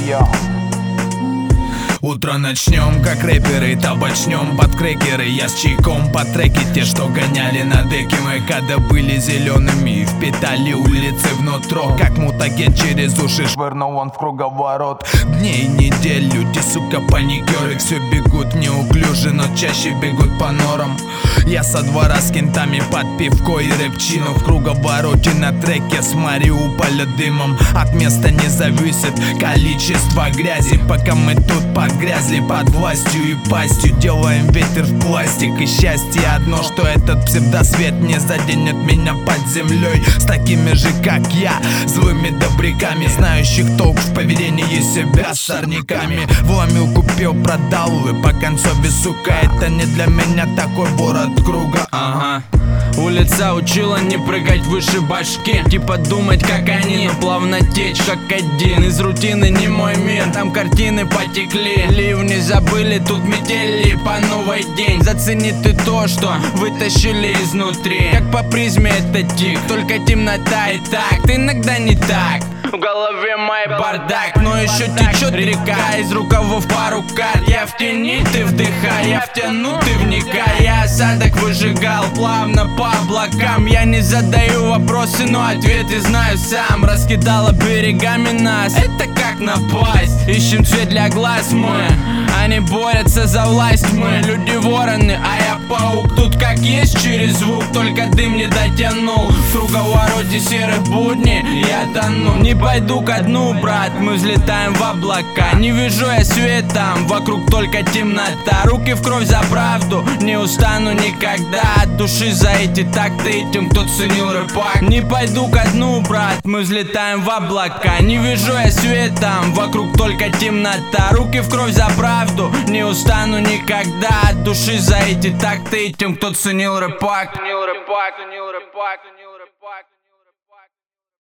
Утро начнем, как рэперы, табачнем под крекеры. Я с чайком по треке, те, что гоняли на деке. Мы когда были зелеными, впитали улицы внутрь. Как мутаген через уши швырнул он в круговорот дней и недель. Люди, сука, паникеры, все бегут неуклюже, но чаще бегут по норам. Я со двора с кентами под пивко и рэпчину. В круговороте на треке с Мариуполя дымом. От места не зависит количество грязи, пока мы тут погрязли под властью и пастью. Делаем ветер в пластик, и счастье одно, что этот псевдосвет не заденет меня под землей. С такими же, как я, злыми добряками, знающих толк в поведении себя с сорняками. Вломил, купил, продал, и по концове, сука, это не для меня такой город круга. Ага. Улица учила не прыгать выше башки, типа думать как они, но плавно течь как один. Из рутины не мой мир, там картины потекли. Ливни забыли, тут метели по новый день. Зацени ты то, что вытащили изнутри. Как по призме это тик, только темнота и так. Ты иногда не так, в голове мой бардак, но еще течет река из рукавов пару карт. Я в тени, ты вдыхай, я втяну, ты вникай. Я осадок выжигал плавно по облакам. Я не задаю вопросы, но ответы знаю сам. Раскидала берегами нас, это как напасть. Ищем цвет для глаз мы, они борются за власть. Мы люди вороны, а я паук. Тут как есть через звук, только дым не дотянул. В круговороте серых будней я тону. Не пойду ко дну, брат, мы взлетаем в облака. Не вижу я светом, вокруг только темнота. Руки в кровь за правду, не устану никогда. От души за эти такты, тем, кто ценил рэпак. Не пойду ко дну, брат, мы взлетаем в облака. Не вижу я светом, вокруг только темнота. Руки в кровь за правду, не устану никогда. От души за эти такты, тем, кто ценил рэпак.